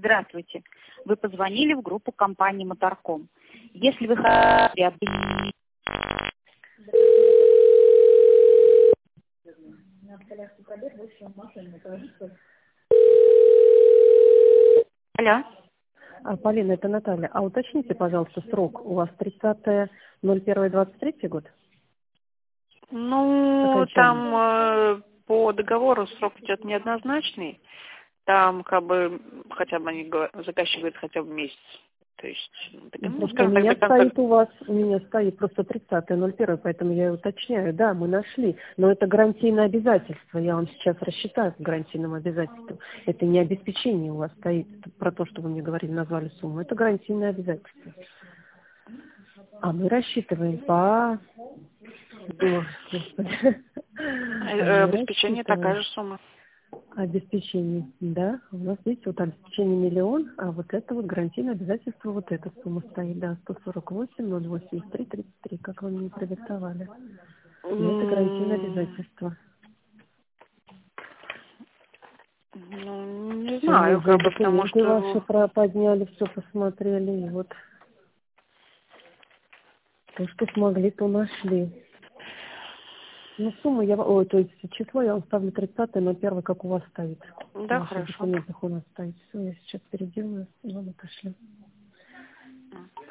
Здравствуйте. Вы позвонили в группу компании Моторком. Если вы хотите... Алло. Полина, это Наталья. А уточните, пожалуйста, срок. У вас 30.01.23 год? Ну, там по договору срок идет неоднозначный. Там как бы хотя бы заказчик говорит хотя бы месяц. То есть, просто у меня стоит у вас, у меня стоит просто 30.01, поэтому я и уточняю. Да, мы нашли, но это гарантийное обязательство. Я вам сейчас рассчитаю по гарантийному обязательству. Это не обеспечение у вас стоит, про то, что вы мне говорили, назвали сумму. Это гарантийное обязательство. А мы рассчитываем по... Обеспечение такая же сумма. Обеспечение, да. У нас здесь вот обеспечение 1 000 000, а вот это вот гарантийное обязательство, вот эта сумма стоит, да, 148 083 33, как вы мне продиктовали. Это гарантийное обязательство. Ну, не знаю, как бы, потому что... Ваши подняли, все посмотрели, и вот то, что смогли, то нашли. Ну, сумма то есть число я вам ставлю 30.01, как у вас стоит. Да, в ваших хорошо. документах у нас стоит. Все, я сейчас переделаю и вам отошлю.